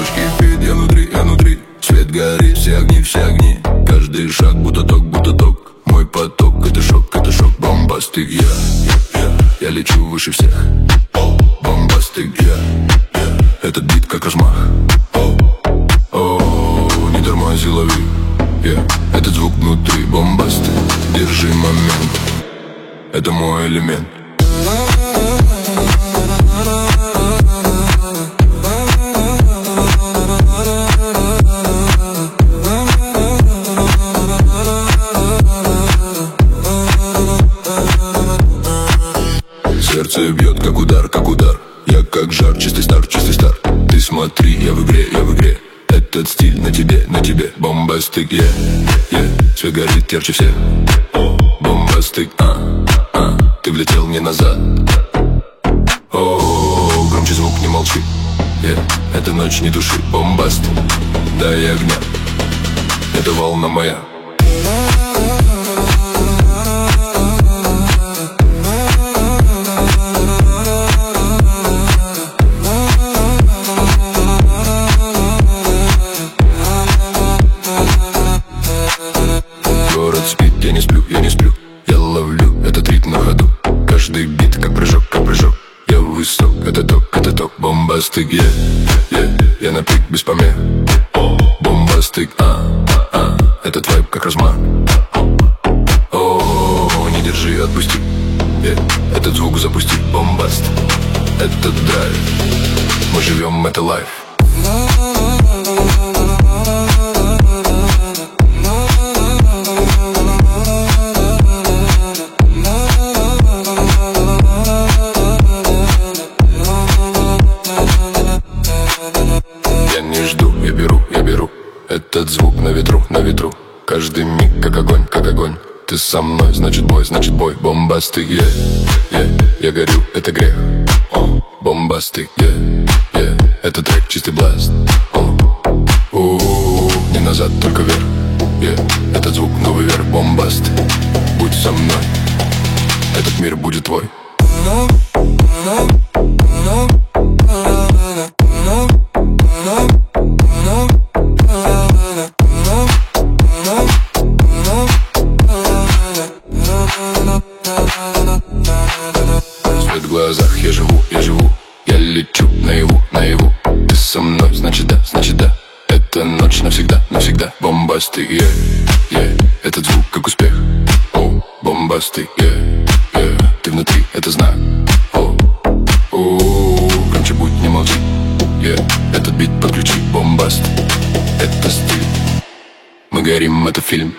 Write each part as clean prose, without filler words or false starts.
девушки фит, я внутри. Свет горит, все огни. Каждый шаг будто ток. Мой поток, это шок. Бомбастик, я лечу выше всех. Бомбастик, этот бит как размах. Не тормози, лови, этот звук внутри. Бомбастик, держи момент, это мой элемент. Сердце бьет как удар. Я как жар, чистый стар. Ты смотри, я в игре. Этот стиль на тебе. Бомбастик, свет горит ярче всех. Бомбастик, ты влетел мне назад. Громче звук, не молчи. Эта ночь не души. Бомбастик, дай огня. Это волна моя. Город спит, я не сплю. Я ловлю этот ритм на ходу. Каждый бит как прыжок. Я высок, это ток. Бомбастик, я на пик без помех. Бомбастик, этот вайб как размах. Не держи, отпусти. Этот звук запусти. Бомбастик, этот драйв. Мы живем, это лайф. Я не жду, я беру этот звук на ветру. Каждый миг как огонь. Ты со мной, значит бой. Бомбастик, я горю, это грех. Бомбастик, это трек, чистый бласт. Не назад, только вверх. Этот звук новый верх. Бомбастик, будь со мной, этот мир будет твой. Свет в глазах, я живу. Я лечу наяву. Ты со мной, значит да. Это ночь навсегда. Бомбастик, этот звук как успех. Бомбастик, ты внутри, это знак. Громче будь, не молчи. Этот бит подключи. Бомбастик, это стиль. Мы горим, это фильм.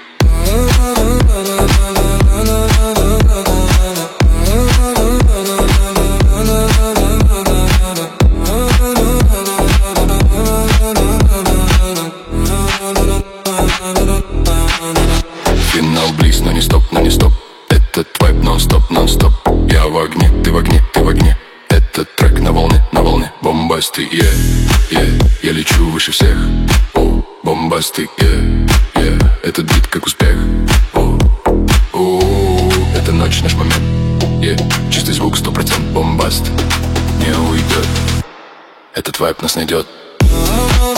Финал близ, но не стоп. Этот вайб нон-стоп. Я в огне, ты в огне. Этот трек на волне. Бомбастик, я лечу выше всех. Бомбастик, этот бит как успех. Это ночь, наш момент. Чистый звук 100%. Бомбастик не уйдет. Этот вайб нас найдет.